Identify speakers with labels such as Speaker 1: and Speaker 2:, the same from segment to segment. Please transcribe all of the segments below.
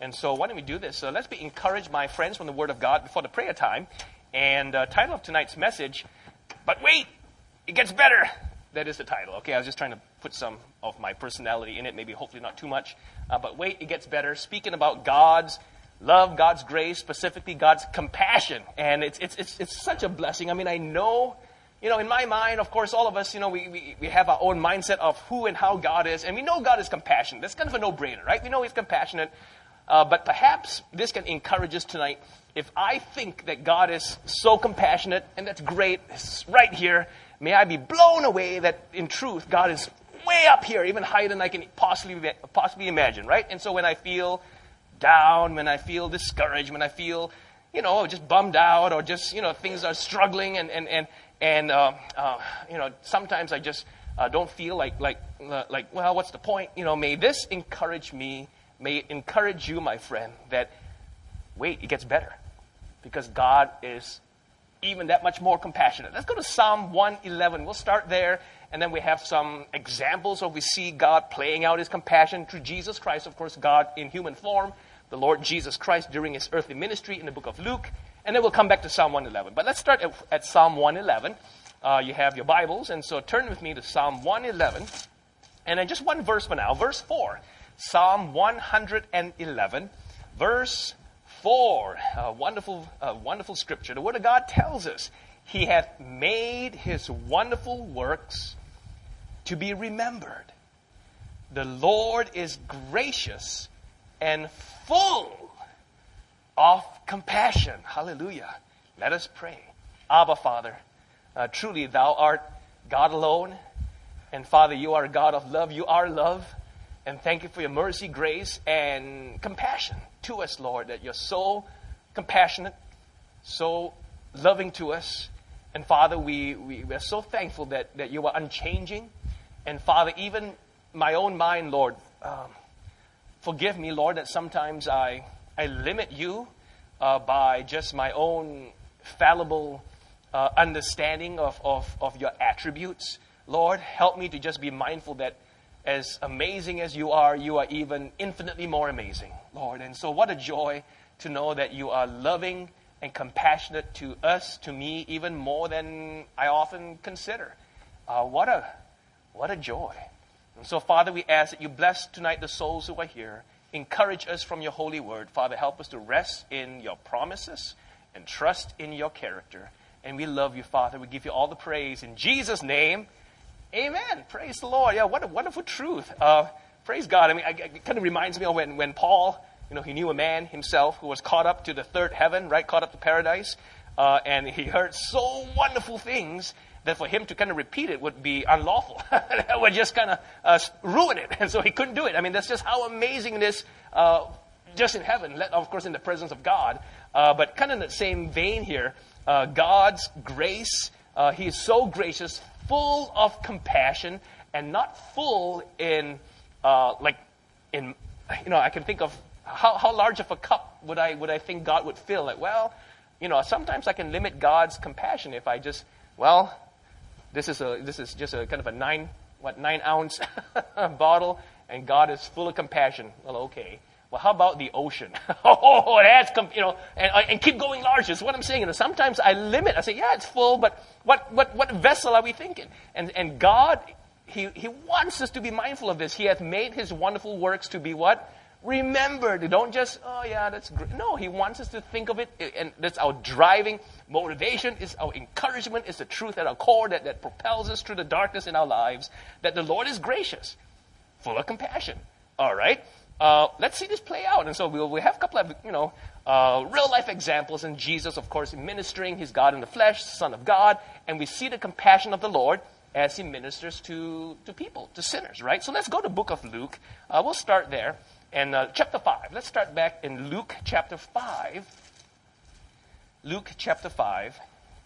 Speaker 1: And so why don't we do this? So let's be encouraged, my friends, from the Word of God before the prayer time. And title of tonight's message, But Wait, It Gets Better. That is the title. Okay, I was just trying to put some of my personality in it, maybe hopefully not too much. But wait, it gets better. Speaking about God's love, God's grace, specifically God's compassion. And it's such a blessing. I mean, I know, in my mind, of course, all of us, we have our own mindset of who and how God is. And we know God is compassionate. That's kind of a no-brainer, right? We know He's compassionate. But perhaps this can encourage us tonight. If I think that God is so compassionate, and that's great, it's right here, may I be blown away that in truth, God is way up here, even higher than I can possibly imagine, right? And so when I feel down, when I feel discouraged, when I feel, just bummed out, or just, things are struggling, and sometimes I just don't feel like, well, what's the point? May this encourage me, may it encourage you, my friend, that, wait, it gets better. Because God is even that much more compassionate. Let's go to Psalm 111. We'll start there, and then we have some examples where we see God playing out His compassion through Jesus Christ. Of course, God in human form, the Lord Jesus Christ during His earthly ministry in the book of Luke. And then we'll come back to Psalm 111. But let's start at Psalm 111. You have your Bibles, and so turn with me to Psalm 111. And then just one verse for now, verse 4. Psalm 111, verse 4, a wonderful scripture. The Word of God tells us, He hath made His wonderful works to be remembered. The Lord is gracious and full of compassion. Hallelujah. Let us pray. Abba, Father, truly Thou art God alone. And Father, You are God of love. You are love. And thank You for Your mercy, grace, and compassion to us, Lord, that You're so compassionate, so loving to us. And Father, we are so thankful that You are unchanging. And Father, even my own mind, Lord, forgive me, Lord, that sometimes I limit You by just my own fallible understanding of Your attributes. Lord, help me to just be mindful that as amazing as You are even infinitely more amazing, Lord. And so what a joy to know that You are loving and compassionate to us, to me, even more than I often consider. What a joy. And so, Father, we ask that You bless tonight the souls who are here. Encourage us from Your holy word. Father, help us to rest in Your promises and trust in Your character. And we love You, Father. We give You all the praise. In Jesus' name, amen. Praise the Lord. Yeah, what a wonderful truth. Praise God. I mean, it kind of reminds me of when Paul, he knew a man himself who was caught up to the third heaven, right? Caught up to paradise. And he heard so wonderful things that for him to kind of repeat it would be unlawful. That would just kind of ruin it. And so he couldn't do it. I mean, that's just how amazing it is just in heaven, of course, in the presence of God. But kind of in the same vein here, God's grace, He is so gracious, full of compassion, and not full in, I can think of how large of a cup would I think God would fill. Sometimes I can limit God's compassion if I just, this is just a kind of a 9 ounce bottle, and God is full of compassion. Well, okay. Well, how about the ocean? And keep going larger. That's what I'm saying. And sometimes I limit. I say, yeah, it's full, but what vessel are we thinking? And God, He wants us to be mindful of this. He hath made His wonderful works to be what? Remembered. Don't just, that's great. No, He wants us to think of it, and that's our driving motivation, is our encouragement, is the truth at our core that propels us through the darkness in our lives, that the Lord is gracious, full of compassion. All right? Let's see this play out. And so we have a couple of, real life examples. And Jesus, of course, ministering. He's God in the flesh, Son of God. And we see the compassion of the Lord as He ministers to people, to sinners, right? So let's go to the book of Luke. We'll start there. And chapter 5. Let's start back in Luke chapter 5. Luke chapter 5.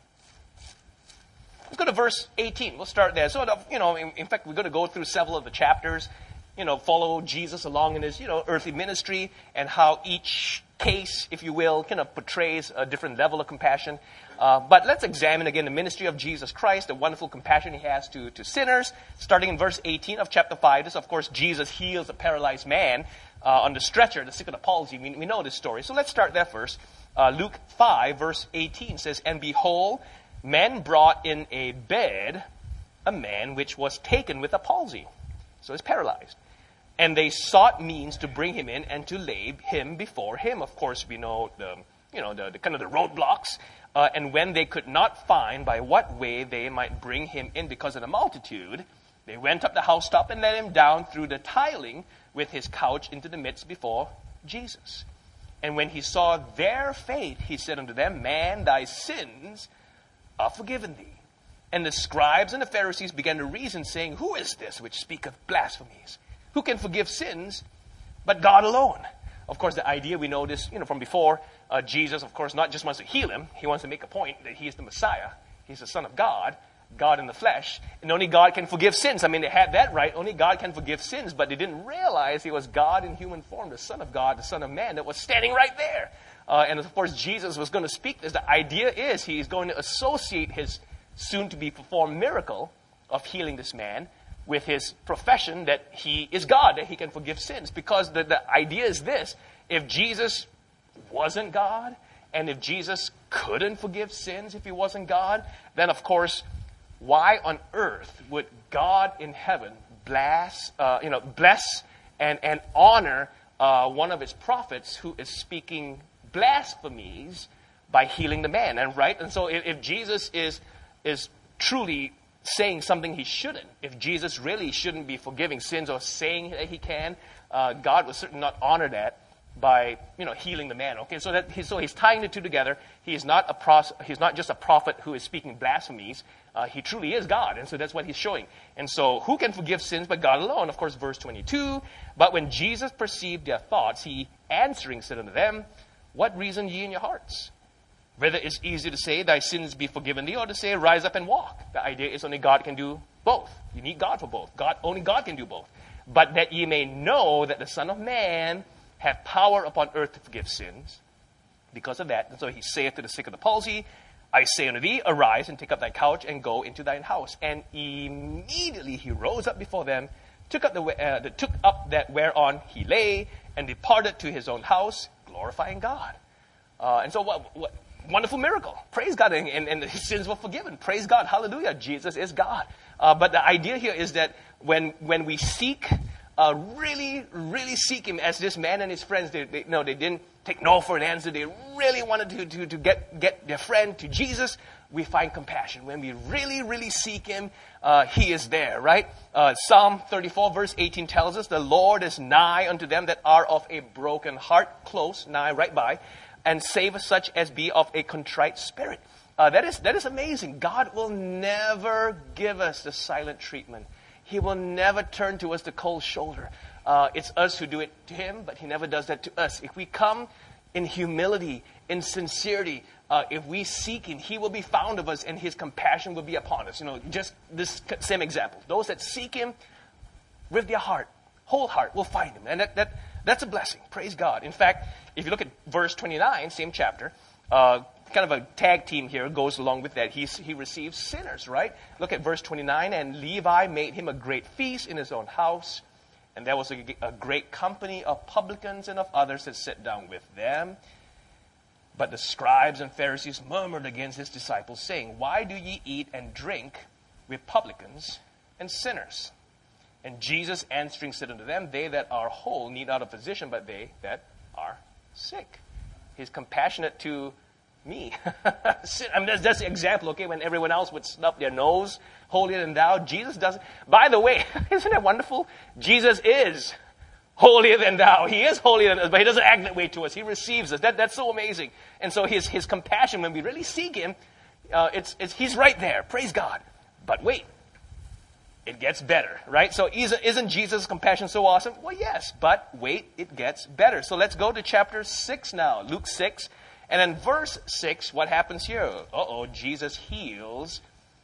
Speaker 1: Let's go to verse 18. We'll start there. So, in fact, we're going to go through several of the chapters. Follow Jesus along in His, earthly ministry, and how each case, if you will, kind of portrays a different level of compassion. But let's examine again the ministry of Jesus Christ, the wonderful compassion He has to sinners. Starting in verse 18 of chapter 5, this, of course, Jesus heals a paralyzed man. on the stretcher, the sick of the palsy. We know this story. So let's start there first. Luke 5, verse 18 says, "And behold, men brought in a bed a man which was taken with a palsy." So he's paralyzed. "And they sought means to bring him in and to lay him before him." Of course, we know the kind of the roadblocks. "And when they could not find by what way they might bring him in because of the multitude, they went up the housetop and let him down through the tiling with his couch into the midst before Jesus. And when he saw their faith, he said unto them, Man, thy sins are forgiven thee. And the scribes and the Pharisees began to reason, saying, Who is this which speaketh blasphemies? Who can forgive sins but God alone?" Of course, the idea, we know this from before. Jesus, of course, not just wants to heal him. He wants to make a point that he is the Messiah. He's the Son of God, God in the flesh. And only God can forgive sins. I mean, they had that right. Only God can forgive sins. But they didn't realize he was God in human form, the Son of God, the Son of Man that was standing right there. And of course, Jesus was going to speak this. The idea is he's going to associate his soon-to-be-performed miracle of healing this man with his profession that he is God, that he can forgive sins. Because the idea is this: if Jesus wasn't God, and if Jesus couldn't forgive sins if he wasn't God, then of course, why on earth would God in heaven bless and honor one of his prophets who is speaking blasphemies by healing the man? And so if Jesus is truly saying something he shouldn't, if Jesus really shouldn't be forgiving sins or saying that he can, God would certainly not honor that by healing the man. Okay, so he's tying the two together. He is not just a prophet who is speaking blasphemies. He truly is God, and so that's what he's showing. And so, who can forgive sins but God alone? Of course, verse 22. "But when Jesus perceived their thoughts, he answering said unto them, What reason ye in your hearts? Whether it's easy to say, Thy sins be forgiven thee, or to say, Rise up and walk." The idea is only God can do both. You need God for both. Only God can do both. "But that ye may know that the Son of Man have power upon earth to forgive sins." Because of that, and so he saith to the sick of the palsy, "I say unto thee, arise and take up thy couch and go into thine house." And immediately he rose up before them, took up that whereon he lay, and departed to his own house, glorifying God. And so what wonderful miracle. Praise God. And his sins were forgiven. Praise God. Hallelujah. Jesus is God. But the idea here is that when we seek, really, really seek him, as this man and his friends, they didn't take no for an answer. They really wanted to get their friend to Jesus. We find compassion. When we really, really seek him, he is there, right? Psalm 34, verse 18 tells us, "The Lord is nigh unto them that are of a broken heart," close, nigh, right by, "and save such as be of a contrite spirit." That is amazing. God will never give us the silent treatment. He will never turn to us the cold shoulder. It's us who do it to him, but he never does that to us. If we come in humility, in sincerity, if we seek him, he will be found of us, and his compassion will be upon us. Just this same example. Those that seek him with their heart, whole heart, will find him. And that's a blessing. Praise God. In fact, if you look at verse 29, same chapter, kind of a tag team here goes along with that. He receives sinners, right? Look at verse 29. "And Levi made him a great feast in his own house. And there was a great company of publicans and of others that sat down with them. But the scribes and Pharisees murmured against his disciples, saying, Why do ye eat and drink with publicans and sinners? And Jesus answering said unto them, They that are whole need not a physician, but they that are sick." He's compassionate to me. I mean, that's the example, okay? When everyone else would snub their nose, holier than thou, Jesus doesn't. By the way, isn't that wonderful? Jesus is holier than thou. He is holier than us, but he doesn't act that way to us. He receives us. That's so amazing. And so his compassion, when we really seek him, he's right there. Praise God. But wait, it gets better, right? So isn't Jesus' compassion so awesome? Well, yes, but wait, it gets better. So let's go to chapter 6 now, Luke 6. And in verse 6, what happens here? Jesus heals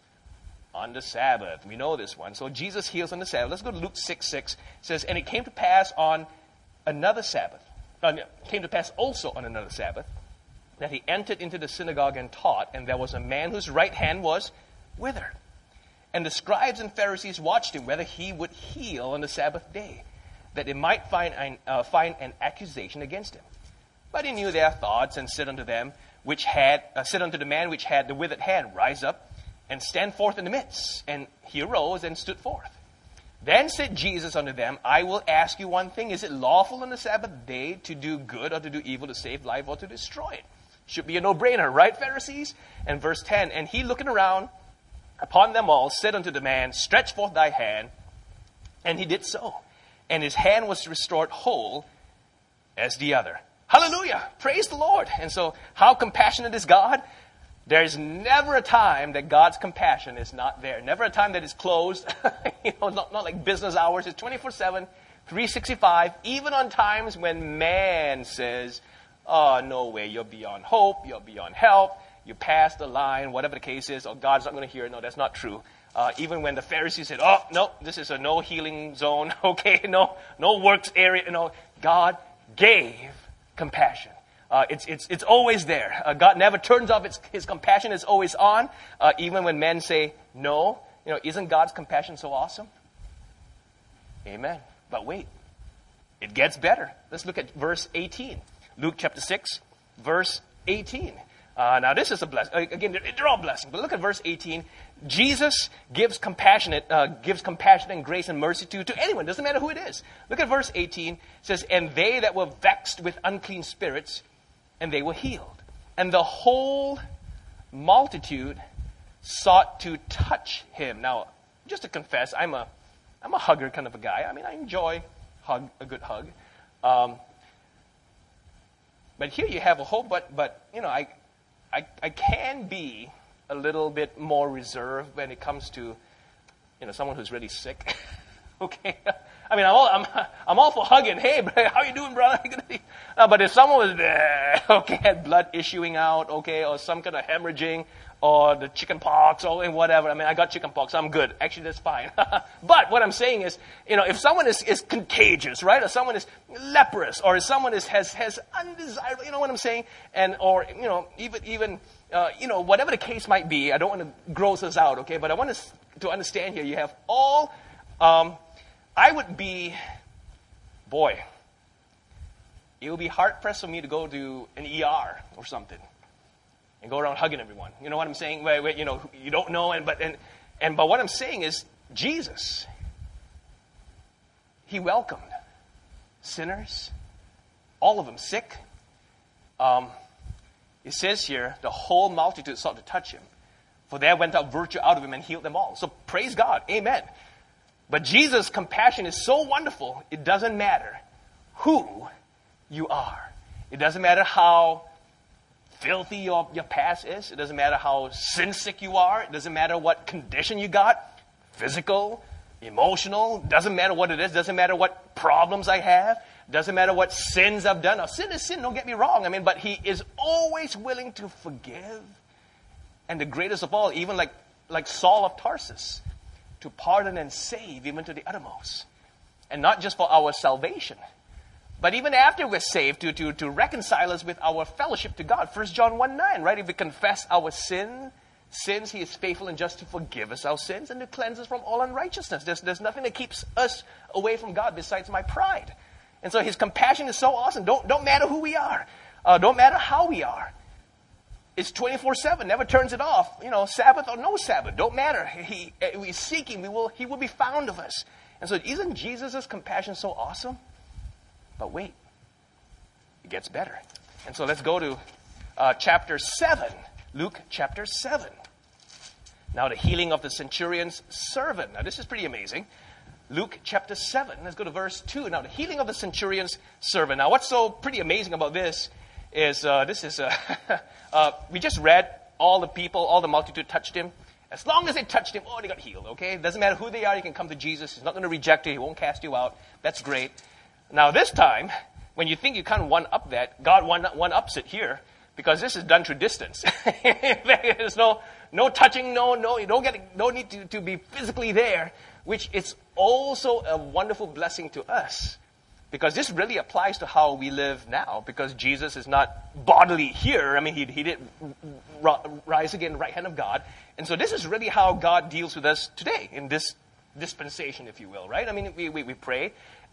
Speaker 1: on the Sabbath. We know this one. So Jesus heals on the Sabbath. Let's go to Luke 6:6. It says, "And it came to pass on another Sabbath, came to pass also on another Sabbath, that he entered into the synagogue and taught, and there was a man whose right hand was withered. And the scribes and Pharisees watched him, whether he would heal on the Sabbath day. that they might find an accusation against him. But he knew their thoughts, and said unto the man which had the withered hand, Rise up, and stand forth in the midst. And he arose and stood forth. Then said Jesus unto them, I will ask you one thing. Is it lawful on the Sabbath day to do good or to do evil, to save life or to destroy it? Should be a no-brainer, right, Pharisees? And verse 10, And he looking around upon them all, said unto the man, Stretch forth thy hand. And he did so. And his hand was restored whole as the other. Hallelujah! Praise the Lord! And so, how compassionate is God? There's never a time that God's compassion is not there. Never a time that it's closed. Not like business hours. It's 24/7, 365. Even on times when man says, oh, no way, you're beyond hope, you're beyond help, you passed the line, whatever the case is, or God's not going to hear it. No, that's not true. Even when the Pharisees said, oh, no, this is a no healing zone, okay, no works area, God gave compassion. It's always there. God never turns off his compassion is always on, even when men say no. Isn't God's compassion so awesome? Amen. But wait, it gets better. Let's look at verse 18. Luke chapter 6, verse 18. Now this is a blessing. Again, they're all blessings. But look at verse 18. Jesus gives compassion and grace and mercy to anyone. Doesn't matter who it is. Look at verse 18. It says, And they that were vexed with unclean spirits, and they were healed. And the whole multitude sought to touch him. Now, just to confess, I'm a hugger kind of a guy. I mean, I enjoy a good hug. But here you have a whole, but I can be a little bit more reserved when it comes to, someone who's really sick. Okay, I mean, I'm all for hugging. Hey, how you doing, brother? But if someone was there, had blood issuing out, or some kind of hemorrhaging, or the chicken pox, or whatever. I mean, I got chicken pox, I'm good. Actually, that's fine. But what I'm saying is, if someone is contagious, right, or someone is leprous, or if someone has undesirable, what I'm saying, or even whatever the case might be, I don't want to gross us out, okay? But I want us to understand here, you have all. I would be, it would be hard-pressed for me to go to an ER or something and go around hugging everyone. You know what I'm saying? Where you don't know, but what I'm saying is Jesus, he welcomed sinners, all of them sick. It says here, the whole multitude sought to touch him, for there went out virtue out of him and healed them all. So praise God. Amen. But Jesus' compassion is so wonderful, it doesn't matter who you are. It doesn't matter how filthy your past is. It doesn't matter how sin sick you are. It doesn't matter what condition you got, physical, emotional. Doesn't matter what it is. Doesn't matter what problems I have. Doesn't matter what sins I've done. Now, sin is sin, don't get me wrong. But he is always willing to forgive. And the greatest of all, even like Saul of Tarsus, to pardon and save even to the uttermost. And not just for our salvation, but even after we're saved, to reconcile us with our fellowship to God. 1 John 1:9, right? If we confess our sins, he is faithful and just to forgive us our sins and to cleanse us from all unrighteousness. There's nothing that keeps us away from God besides my pride. And so his compassion is so awesome. Don't matter who we are. Don't matter how we are. It's 24/7, never turns it off. Sabbath or no Sabbath, don't matter. We seek him, he will be found of us. And so isn't Jesus' compassion so awesome? But wait, it gets better. And so let's go to chapter 7, Luke chapter 7. Now the healing of the centurion's servant. Now this is pretty amazing. Luke chapter 7, let's go to verse 2. Now the healing of the centurion's servant. Now what's so pretty amazing about this is we just read all the multitude touched him. As long as they touched him, they got healed, okay? It doesn't matter who they are, you can come to Jesus. He's not going to reject you. He won't cast you out. That's great. Now this time, when you think you kind of one-up that, God one-ups it here, because this is done through distance. There's no touching, you don't need to be physically there, which is also a wonderful blessing to us. Because this really applies to how we live now. Because Jesus is not bodily here. He did rise again, right hand of God. And so this is really how God deals with us today in this dispensation, if you will, right? We pray.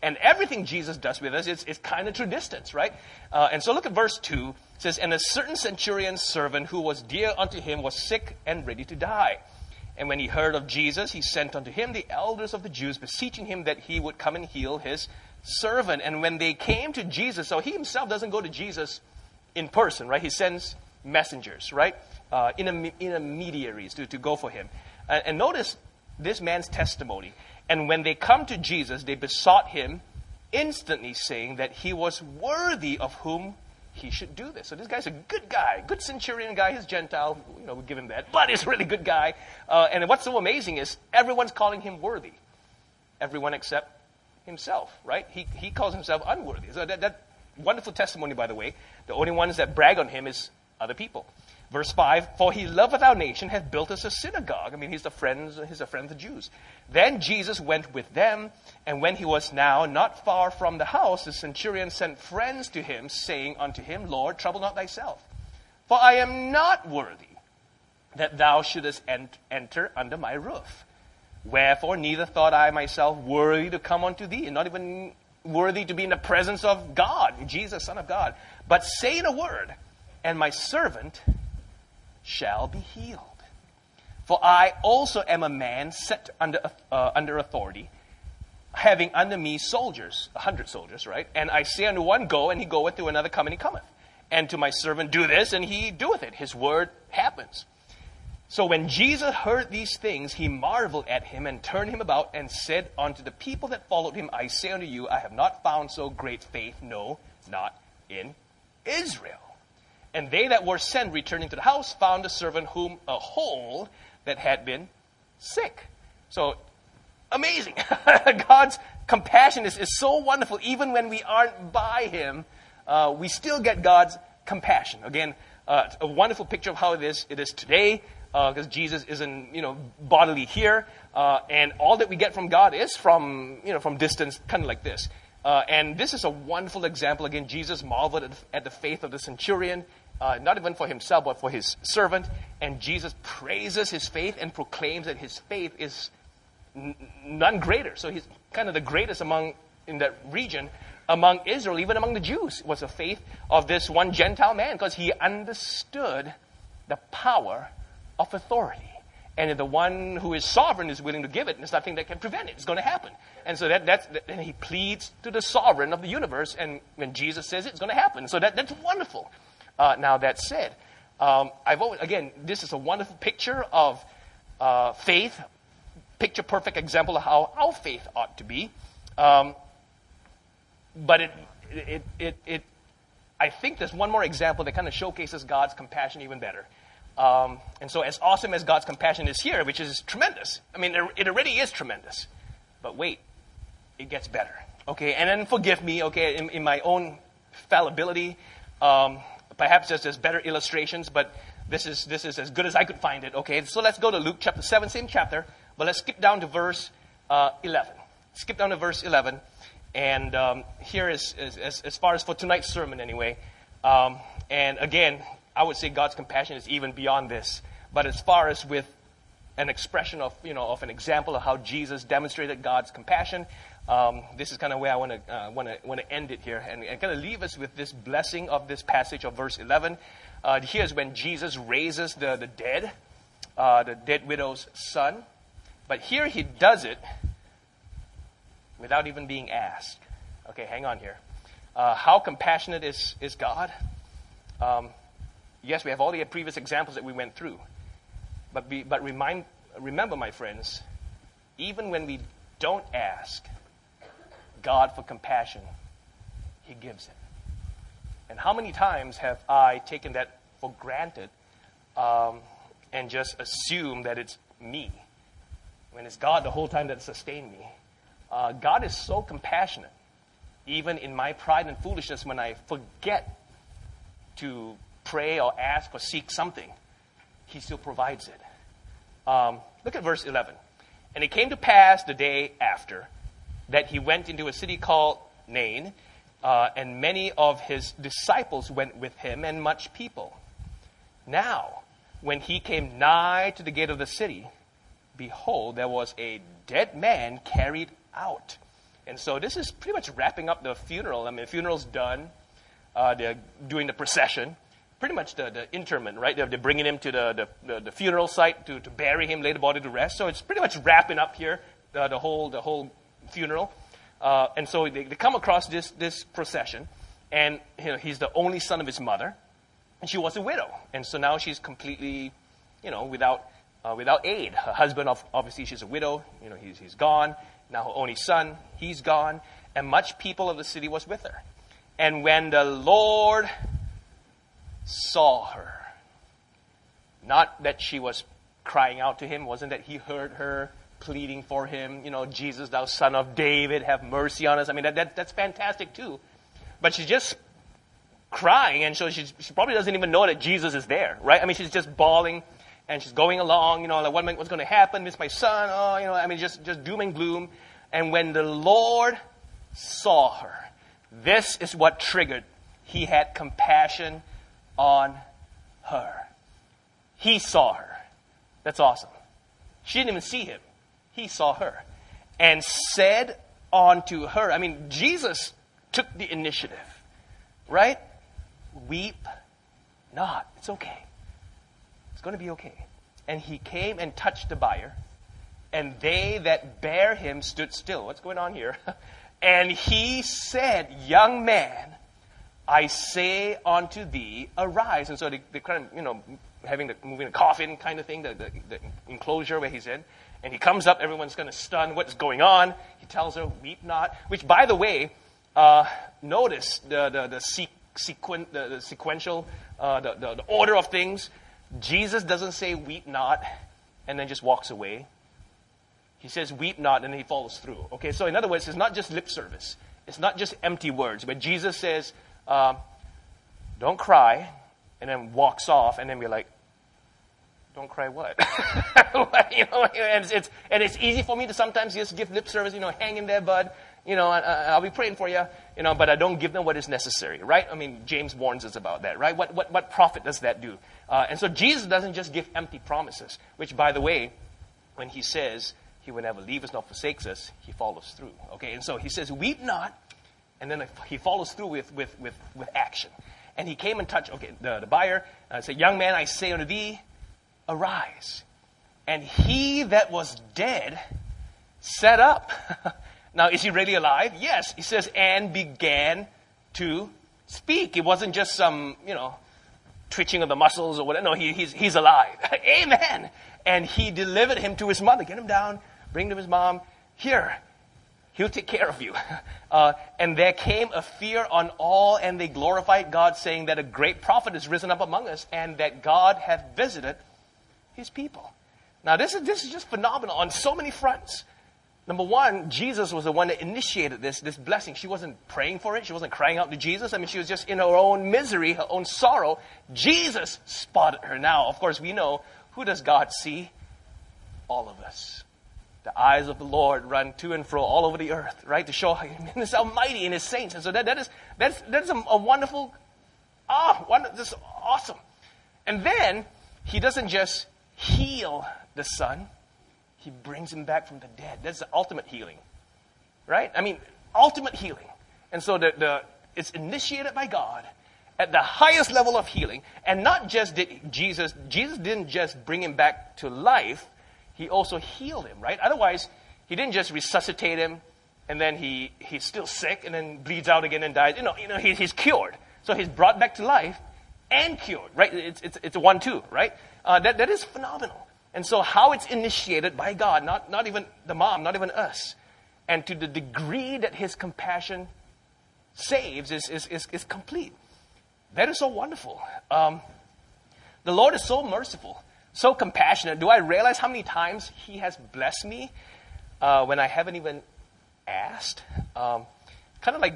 Speaker 1: And everything Jesus does with us is kind of through distance, right? And so look at verse 2. It says, "And a certain centurion's servant who was dear unto him was sick and ready to die. And when he heard of Jesus, he sent unto him the elders of the Jews, beseeching him that he would come and heal his servant. And when they came to Jesus," so he himself doesn't go to Jesus in person, right? He sends messengers, right? Intermediaries to go for him. And notice this man's testimony. "And when they come to Jesus, they besought him instantly, saying that he was worthy of whom he should do this." So this guy's a good guy, good centurion guy. He's Gentile, we give him that, but he's a really good guy. And what's so amazing is everyone's calling him worthy. Everyone except himself, right? He calls himself unworthy. So that wonderful testimony, by the way. The only ones that brag on him is other people. Verse 5, "For he loveth our nation, hath built us a synagogue." I mean, he's a friend of the Jews. "Then Jesus went with them, and when he was now not far from the house, the centurion sent friends to him, saying unto him, Lord, trouble not thyself, for I am not worthy that thou shouldest enter under my roof. Wherefore neither thought I myself worthy to come unto thee," and not even worthy to be in the presence of God, Jesus, Son of God. "But say a word, and my servant shall be healed. For I also am a man set under authority, having under me soldiers, 100 soldiers, right? And I say unto one, Go, and he goeth, to another, Come, and he cometh. And to my servant, Do this, and he doeth it." His word happens. "So when Jesus heard these things, he marveled at him, and turned him about, and said unto the people that followed him, I say unto you, I have not found so great faith, no, not in Israel. And they that were sent, returning to the house, found the servant whom a whole that had been sick." So, amazing. God's compassion is so wonderful. Even when we aren't by him, we still get God's compassion. Again, a wonderful picture of how it is today, because Jesus isn't, bodily here. And all that we get from God is from distance, kind of like this. And this is a wonderful example. Again, Jesus marveled at the faith of the centurion. Not even for himself, but for his servant. And Jesus praises his faith and proclaims that his faith is none greater. So he's kind of the greatest in that region, among Israel, even among the Jews. It was the faith of this one Gentile man, because he understood the power of authority. And if the one who is sovereign is willing to give it, there's nothing that can prevent it. It's going to happen. And so and he pleads to the sovereign of the universe. And when Jesus says it's going to happen. So that's wonderful. Now that said, this is a wonderful picture of faith, picture-perfect example of how our faith ought to be. But I think there's one more example that kind of showcases God's compassion even better. And so as awesome as God's compassion is here, which is tremendous, I mean, it already is tremendous. But wait, it gets better. Okay, and then forgive me, okay, in my own fallibility. Perhaps there's better illustrations, but this is as good as I could find it. Okay, so let's go to Luke chapter 7, same chapter, but let's skip down to verse 11. Skip down to verse 11, and here is as far as for tonight's sermon anyway. And again, I would say God's compassion is even beyond this. But as far as with an expression of an example of how Jesus demonstrated God's compassion, this is kind of where I want to end it here, and kind of leave us with this blessing of this passage of verse 11. Here's when Jesus raises the dead widow's son, but here he does it without even being asked. Okay, hang on here. How compassionate is God? Yes, we have all the previous examples that we went through, but remember, my friends, even when we don't ask God for compassion, He gives it. And how many times have I taken that for granted and just assumed that it's me, when it's God the whole time that sustained me? God is so compassionate, even in my pride and foolishness, when I forget to pray or ask or seek something, He still provides it. Look at verse 11. "And it came to pass the day after that he went into a city called Nain, and many of his disciples went with him, and much people. Now, when he came nigh to the gate of the city, behold, there was a dead man carried out, And so this is pretty much wrapping up the funeral. I mean, the funeral's done. They're doing the procession. Pretty much the interment, right? They're bringing him to the funeral site to bury him, lay the body to rest. So it's pretty much wrapping up here, the whole funeral. And so they come across this procession. And he's the only son of his mother. And she was a widow. And so now she's completely, without aid. Her husband, obviously, she's a widow. He's gone. Now her only son, he's gone. And much people of the city was with her. And when the Lord saw her, not that she was crying out to him, wasn't that he heard her pleading for him, Jesus, thou son of David, have mercy on us. I mean, that's fantastic too. But she's just crying, and so she probably doesn't even know that Jesus is there, right? I mean, she's just bawling, and she's going along, like, what's going to happen? This is my son, just doom and gloom. And when the Lord saw her, this is what triggered. He had compassion on her. He saw her. That's awesome. She didn't even see him. He saw her. And said unto her, I mean, Jesus took the initiative, right? Weep not. It's okay. It's going to be okay. And he came and touched the bier, and they that bare him stood still. What's going on here? And he said, young man, I say unto thee, arise. And so they kind of, moving the coffin kind of thing, the enclosure where he's in. And he comes up, everyone's kind of stunned, what's going on? He tells her, weep not. Which, by the way, notice the sequential, the order of things. Jesus doesn't say, weep not, and then just walks away. He says, weep not, and then he follows through. Okay, so in other words, it's not just lip service. It's not just empty words. But Jesus says, don't cry, and then walks off, and then we're like, don't cry what? And it's easy for me to sometimes just give lip service, hang in there, bud. I'll be praying for you, but I don't give them what is necessary, right? I mean, James warns us about that, right? What profit does that do? And so Jesus doesn't just give empty promises, which, by the way, when he says he will never leave us nor forsakes us, he follows through, okay? And so he says, weep not, and then he follows through with action. And he came and touched, the buyer, said, young man, I say unto thee, arise. And he that was dead sat up. Now, is he really alive? Yes. He says, and began to speak. It wasn't just some, twitching of the muscles or whatever. No, he's alive. Amen. And he delivered him to his mother. Get him down. Bring him to his mom. Here. He'll take care of you. And there came a fear on all, and they glorified God, saying that a great prophet is risen up among us, and that God hath visited his people. Now, this is just phenomenal on so many fronts. Number one, Jesus was the one that initiated this blessing. She wasn't praying for it. She wasn't crying out to Jesus. I mean, she was just in her own misery, her own sorrow. Jesus spotted her. Now, of course, we know, who does God see? All of us. The eyes of the Lord run to and fro all over the earth, right? To show Him is almighty in His saints. And so that's a wonderful, this is awesome. And then, He doesn't just heal the son. He brings him back from the dead. That's the ultimate healing, right? I mean, ultimate healing. And so it's initiated by God at the highest level of healing. And not just did Jesus didn't just bring him back to life, He also healed him, right? Otherwise, He didn't just resuscitate him, and then he's still sick, and then bleeds out again and dies. He's cured. So He's brought back to life and cured, right? It's a 1-2, right? That is phenomenal. And so how it's initiated by God, not even the mom, not even us. And to the degree that His compassion saves is complete. That is so wonderful. The Lord is so merciful, so compassionate. Do I realize how many times He has blessed me when I haven't even asked? Kind of like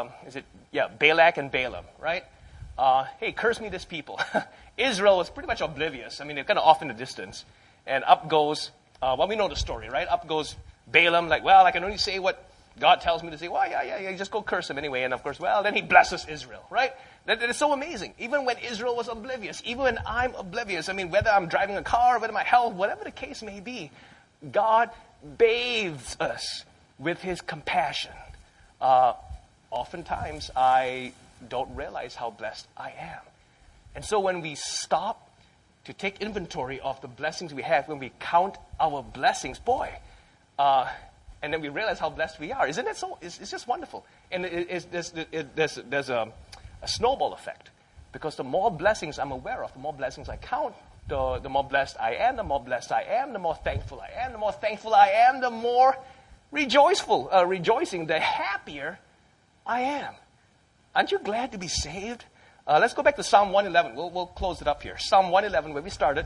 Speaker 1: Balak and Balaam, right? Hey, curse me this people. Israel was pretty much oblivious. I mean, they're kind of off in the distance. And up goes, we know the story, right? Up goes Balaam, like, well, I can only say what God tells me to say. Well, yeah, just go curse him anyway. And of course, then he blesses Israel, right? That is so amazing. Even when Israel was oblivious, even when I'm oblivious, I mean, whether I'm driving a car, whether my health, whatever the case may be, God bathes us with His compassion, oftentimes I don't realize how blessed I am. And so when we stop to take inventory of the blessings we have, when we count our blessings, and then we realize how blessed we are. Isn't it so? It's just wonderful. And there's a snowball effect. Because the more blessings I'm aware of, the more blessings I count, the more blessed I am, the more blessed I am, the more thankful I am, the more thankful I am, the more rejoicing, the happier I am. Aren't you glad to be saved? Let's go back to Psalm 111. We'll close it up here. Psalm 111, where we started.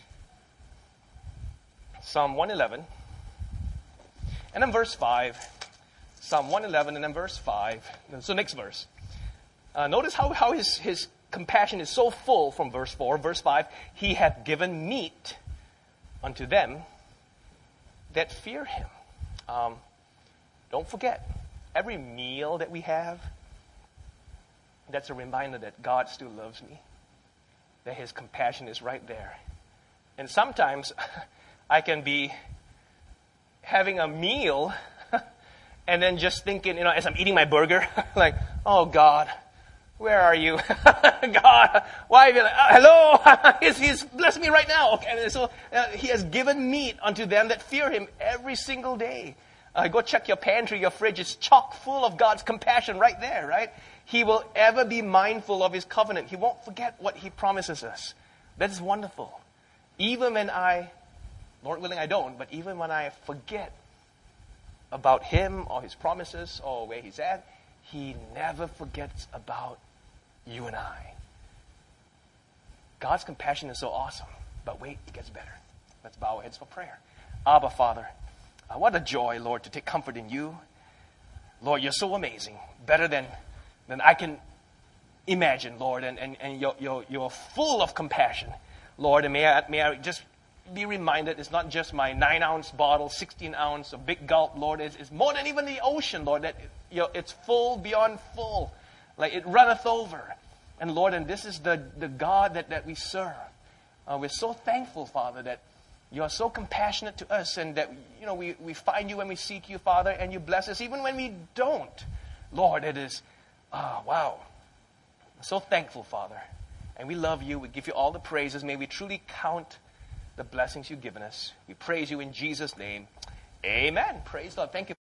Speaker 1: Psalm 111. And then verse 5. Psalm 111 and then verse 5. So next verse. Notice how his compassion is so full from verse 4. Verse 5. He hath given meat unto them that fear him. Don't forget, every meal that we have, that's a reminder that God still loves me. That His compassion is right there. And sometimes I can be having a meal and then just thinking, as I'm eating my burger, like, oh God, where are you? God, why have you, hello, he's blessed me right now. Okay, and so He has given meat unto them that fear Him every single day. Go check your pantry, your fridge. It's chock full of God's compassion right there, right? He will ever be mindful of His covenant. He won't forget what He promises us. That is wonderful. Even when Lord willing I don't, but even when I forget about Him or His promises or where He's at, He never forgets about you and I. God's compassion is so awesome. But wait, it gets better. Let's bow our heads for prayer. Abba, Father, what a joy, Lord, to take comfort in You. Lord, You're so amazing. Better than I can imagine, Lord. And you're full of compassion, Lord. And may I just be reminded it's not just my 9-ounce bottle, 16-ounce, a big gulp, Lord. It's more than even the ocean, Lord. That it's full beyond full. Like it runneth over. And Lord, and this is the God that we serve. We're so thankful, Father, that You are so compassionate to us, and that we find You when we seek You, Father, and You bless us even when we don't. Lord, it is, wow. I'm so thankful, Father. And we love You. We give You all the praises. May we truly count the blessings You've given us. We praise You in Jesus' name. Amen. Praise the Lord. Thank you.